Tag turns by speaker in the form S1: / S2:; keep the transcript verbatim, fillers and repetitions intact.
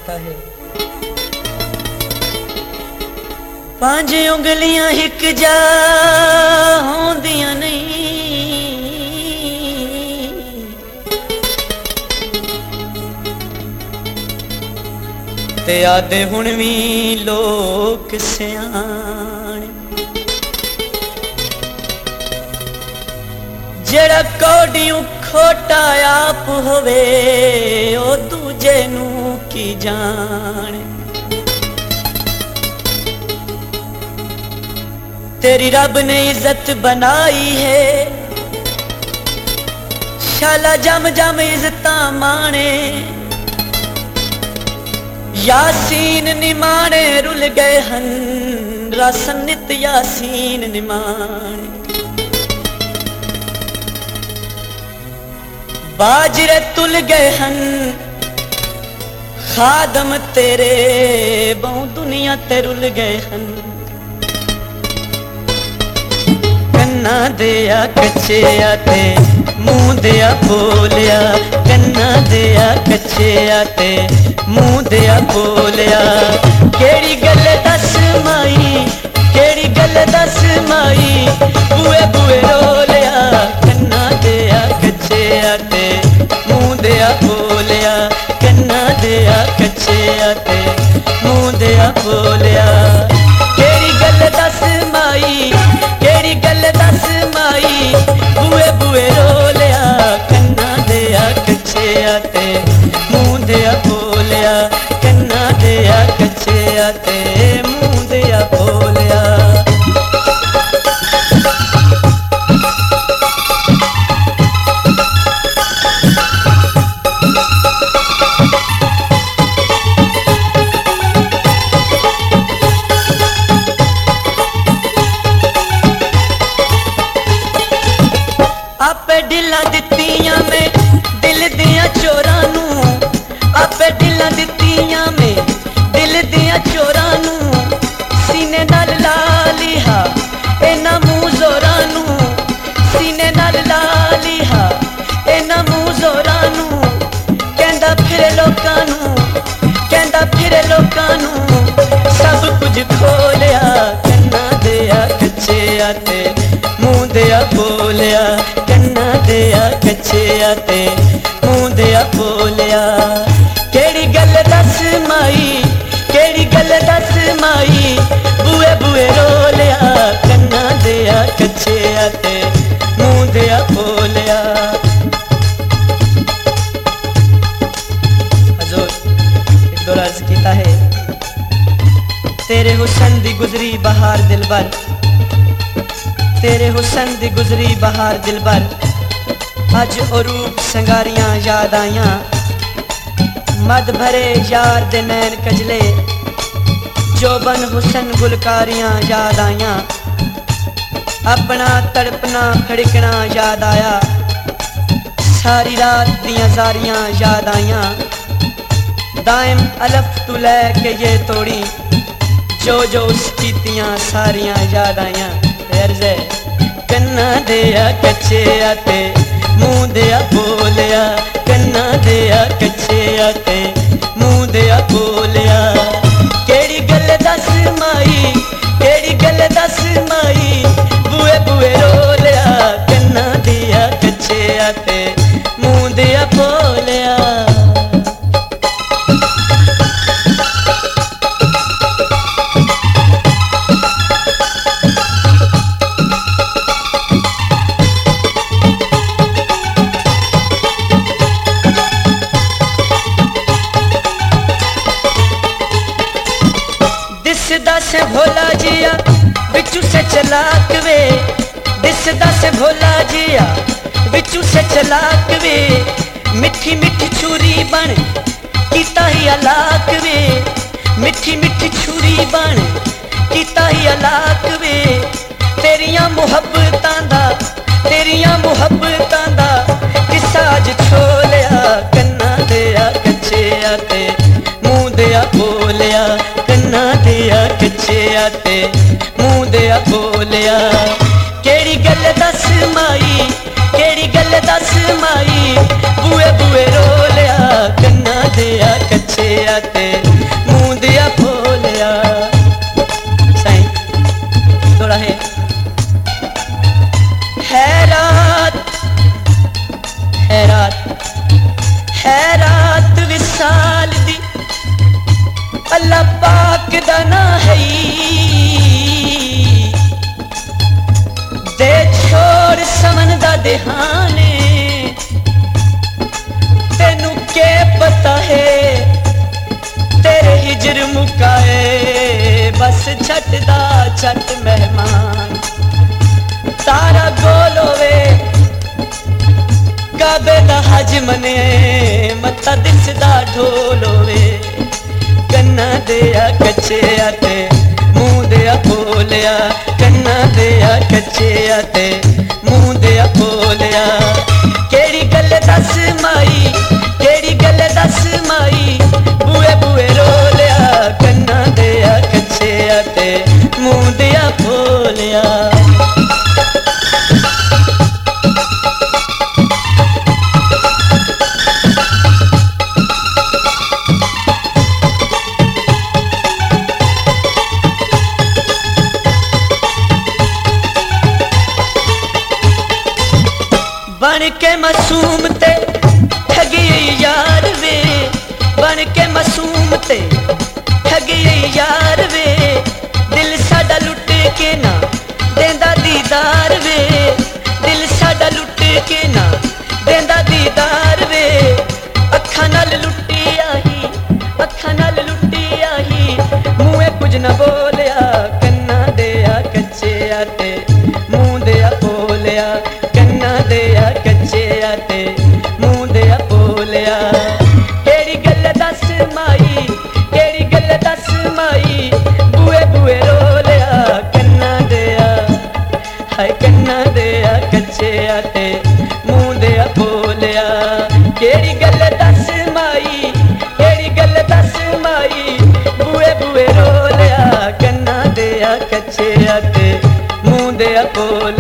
S1: कहता है, पांच उंगलियां हिक जा होंदियां नहीं, ते आदे हुण भी लोक सियाणे। जेड़ा कौडियों खोटा आप होवे ओ दूजे नू की जाने। तेरी रब ने इज्जत बनाई है, शाला जम जम इज्जत माने। यासीन निमाने रुल गए हन, रासन नित यासीन निमाने। बाजरे तुल गए हन खादम तेरे, बहु दुनिया ते रुल गए हन। कन्ना दिया कच्चे आते मुंह दिया बोलिया, कन्ना दिया कच्चे आते मुंह दिया बोलिया। केड़ी गल दस माई, केड़ी गल दस माई, बुए बुए रोलिया। कन्ना दिया कच्चे आते मुंह दिया बोलिया, कन्ना दिया कच्चे आते मुंह दिया बोलिया। केड़ी गल दस माई, केड़ी गल दस माई, बुए बुए रोलिया। कन्ना दिया कच्चे आते मुंह दिया बोलिया, कन्ना दिया कच्चे आते मुंह दिया बोलिया। आपे ढिला दित्तियां में दिल दिया चोरां नू, आपे ढिला दित्तियां में दिल दिया चोरां नू। सीने नाल ला लिहा इना मूंह जोरां नू, सीने नाल ला लिहा इना मूंह जोरां नू। कहंदा फिरे लोकां नू, कहंदा फिरे लोकां नू, सब कुछ खोलिया। कन्ना दिया कच्चे आते मुंह दिया बोलिया, कन्ना दिया कच्चे आते मुंह दिया बोलिया। केड़ी गल दस माई, केड़ी गल दस माई, बुए बुए रोलिया। कन्ना दिया कच्चे आते मुंह दिया बोलिया। हजूर एक दो अर्ज कीता है, तेरे हुस्न दी गुजरी बहार दिलबर, तेरे हुस्न दी गुजरी बहार दिलबर। अज अरूप संगारियां याद आइयां, मद भरे यार दे नैन कजले। जोबन हुस्न गुलकारियां याद आइयां, अपना तड़पना खड़कना याद आया। सारी रात दियां जारियां याद आइयां, दायम अलफ तू लै के ये तोड़ी, जो जो उसकी तियां सारियां याद आइयां। अर्ज़े कन्ना दिया कच्चे आते मुंह दिया बोलिया, कन्ना दिया कच्चे आते मुंह दिया बोलिया। केड़ी गल दस माई, केड़ी गल दस माई, बुए बुए रोलिया। कन्ना दिया कच्चे आते मुंह दिया बोलिया। दिसदा से भोला जिया बिचू से चलाक वे, दिसदा से भोला जिया बिचू से चलाक वे। मिठी मिठी छुरी बन कीता ही अलाक वे, मिठी मिठी छुरी बन कीता ही अलाक वे। तेरियां मुहब्बतां दा, तेरियां मुहब्बतां दा किस्सा अज छोलिया। कन्ना दिया कच्चे आते मुंह दिया बोलिया, कन्ना दिया कच्चे आते मुंह दिया बोलिया। केड़ी गल दस माई, केड़ी गल दस माई, बुए बुए रोलिया। कन्ना दिया कच्चे आते अल्लाह पाक दा ना है दे छोड़ समन दा देहाने तेनू के पता है तेरे हिजर मुकाए बस छट दा छट मेहमान तारा गोल होवे काबे दा हज मने मत्ता दिसदा ढोल होवे कन्ना देया कच्चे आते मुंह देया बोलिया कन्ना देया कच्चे आते मुंह देया बोलिया केड़ी गल दस माई केड़ी गल दस माई बुए बुए रोलिया कन्ना देया कच्चे आते मुंह देया बोलिया बन के मासूम ते ठगी यार वे बन के मासूम ते ठगी यार वे दिल साडा लुट के ना देंदा दीदार वे दिल साडा लुट के ना देंदा दीदार वे अखां नाल लुटी आही अखां नाल लुटी आही मुंहे कुछ ना बोलिया कन्ना देया कच्चे आते मुंह देया बोलिया कन्ना देया कच्चे आते मुंह देया बोलिया केड़ी गल दस माई केड़ी गल दस माई बुए बुए रोलिया कन्ना देया हाय कन्ना देया कच्चे आते मुंह देया बोलिया केड़ी गल दस माई केड़ी गल दस माई बुए बुए रोलिया कन्ना देया कच्चे आते मुंह देया बोलिया